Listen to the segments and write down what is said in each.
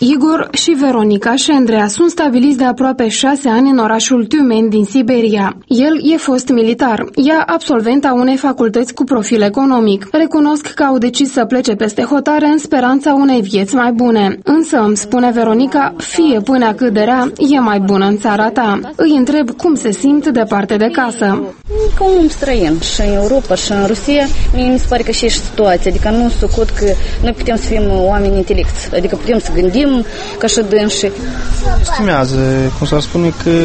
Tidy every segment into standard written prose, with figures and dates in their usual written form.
Igor și Veronica Șendrea sunt stabiliți de aproape 6 ani în orașul Tümeni din Siberia. El e fost militar, ea absolventa unei facultăți cu profil economic. Recunosc că au decis să plece peste hotare în speranța unei vieți mai bune. Însă, îmi spune Veronica, fie până cât de rea, e mai bună în țara ta. Îi întreb cum se simt departe de casă. Ca un om străin și în Europa și în Rusia, mie mi se pare că și situația, adică nu socot că noi putem să fim oameni intelecți, adică putem să gândim ca și dânsii. Estimează, cum s-ar spune, că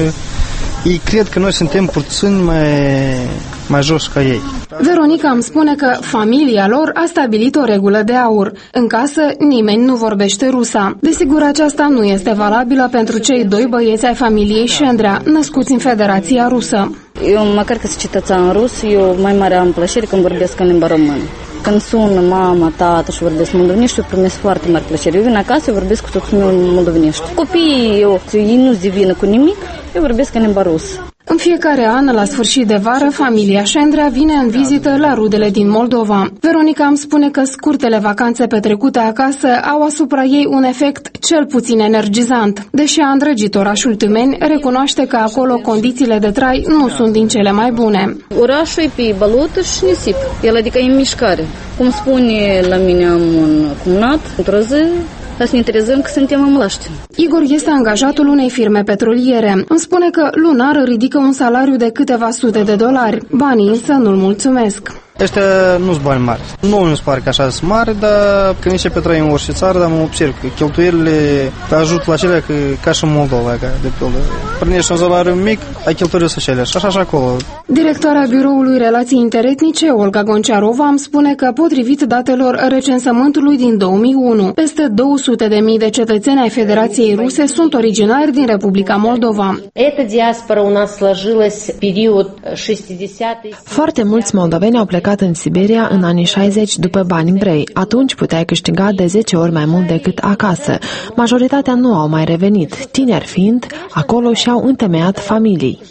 ei cred că noi suntem puțin mai jos ca ei. Veronica îmi spune că familia lor a stabilit o regulă de aur. În casă nimeni nu vorbește rusa. Desigur, aceasta nu este valabilă pentru cei 2 băieți ai familiei Șendrea, născuți în Federația Rusă. Eu, măcar că sunt cetățean rus, eu mai mare am plăcere când vorbesc în limba română. Când sună mama, tată și vorbesc moldovenești, eu primesc foarte mare plăcere. Eu vin acasă, eu vorbesc cu toți moldovenești. Copiii, ei nu se divină cu nimic, eu vorbesc în limba rusă. În fiecare an, la sfârșit de vară, familia Șendrea vine în vizită la rudele din Moldova. Veronica îmi spune că scurtele vacanțe petrecute acasă au asupra ei un efect cel puțin energizant. Deși a îndrăgit orașul Tümeni, recunoaște că acolo condițiile de trai nu sunt din cele mai bune. Orașul e pe bălotă și nisip, el adică e în mișcare. Cum spune la mine, am un cumnat, într-o zi, să ne interesăm că suntem în mlaștină. Igor este angajatul unei firme petroliere. Îmi spune că lunar ridică un salariu de câteva sute de dolari. Banii însă nu-l mulțumesc. Ăștia nu sunt bani mari. Nu mi se pare că așa sunt mari, dar când începe pe trai în orice țară, dar mă observ că cheltuielile te ajută la acelea ca și în Moldova, de pildă. Primești un salariu mic, ai cheltuielile sociale și așa și acolo. Directoarea Biroului Relații Interetnice, Olga Gonciarova, îmi spune că, potrivit datelor recensământului din 2001, peste 200.000 de cetățeni ai Federației Ruse sunt originari din Republica Moldova. Foarte mulți moldoveni au plecat în Siberia în anii 60 după bani brei. Atunci puteai câștiga de 10 ori mai mult decât acasă. Majoritatea nu au mai revenit. Tineri fiind, acolo și-au întemeiat familii.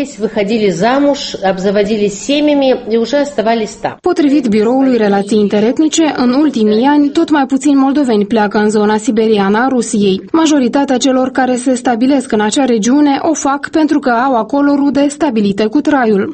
Potrivit Biroului Relații Interetnice, în ultimii ani, tot mai puțini moldoveni pleacă în zona siberiană a Rusiei. Majoritatea celor care se stabilesc în acea regiune o fac pentru că au acolo rude stabilite cu traiul.